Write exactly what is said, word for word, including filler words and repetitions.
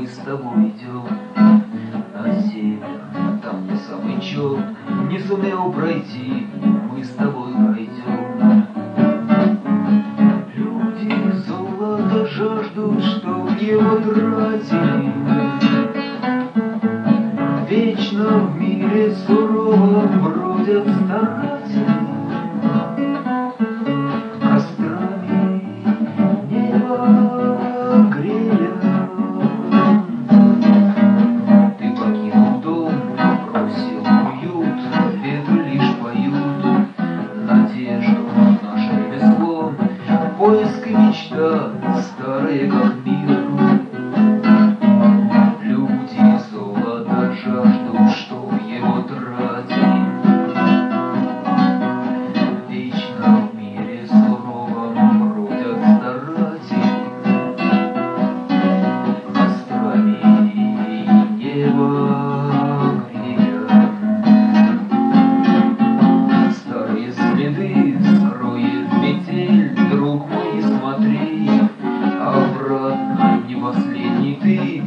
мы с тобой идем на север, там где самый черт не сумел пройти, мы с тобой пройдем. Люди золото жаждут, чтоб его тратили, вечно в мире суровом бродят старатели. Кострами небо грея, ты покинул дом, бросил уют, ветры лишь поют надежду, наше ремесло, поиск и мечта, старые как мир. Люди золото жаждут, чтоб его тратили, вечно в мире суровом бродят старатели. Кострами небо грея, старые следы скроет метель, друг мой, смотри, обратно не последний ты.